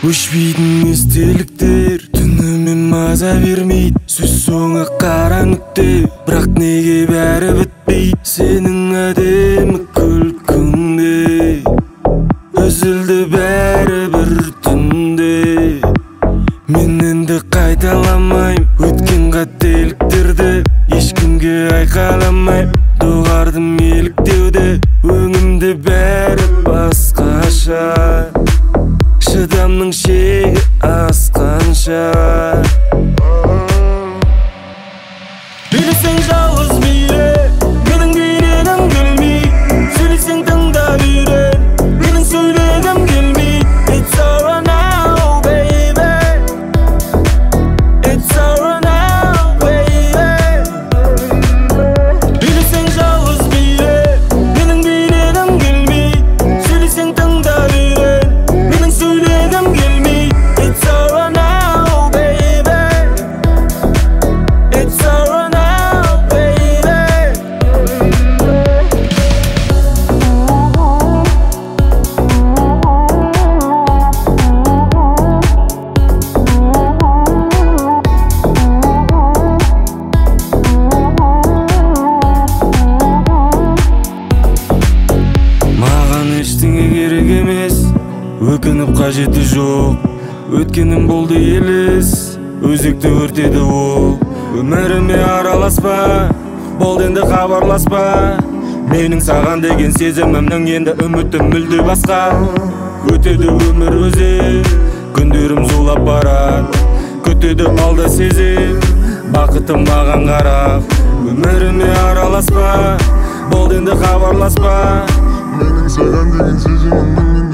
Өшпейтін естеліктер түнімен маза бермейді. Сөз соңы қара нүкте, бірақ неге бәрі бітпейді. Сенің әдемі күлкіңде үзілді бәрі бір түнде. Мен енді қайталамайм өткен қателіктерді, ешкімге айқаламайм доғардым еліктеуде. Өңімде бәрі басқаша, шыдамның шегі асқанша. Билесең жалғыз биле, менің билегім келмей. Сөйлесең тыңдап үйрен, менің сөйлегім келмей. It's over now, baby. It's over now, baby. Билесең жалғыз биле, менің билегім келмей. Сөйлесең тыңдап үйрен, менің сөйлегім келмей. It's over now, baby. It's over now, baby. Маған ештеңе керек емес, өкініп қажеті жоқ. Өткенім болды елес, өзекті өртеді ол. Өміріме араласпа, болды енді хабарласпа. Менің саған деген сезімімнің енді үмітім мүлде басқа. Өтеді өмір өзек, күндерім зулап барады. Күтеді алда сезім, бақытым маған қарап. Өміріме араласпа, болды енді хабарласпа. Менің саған деген сезімімнің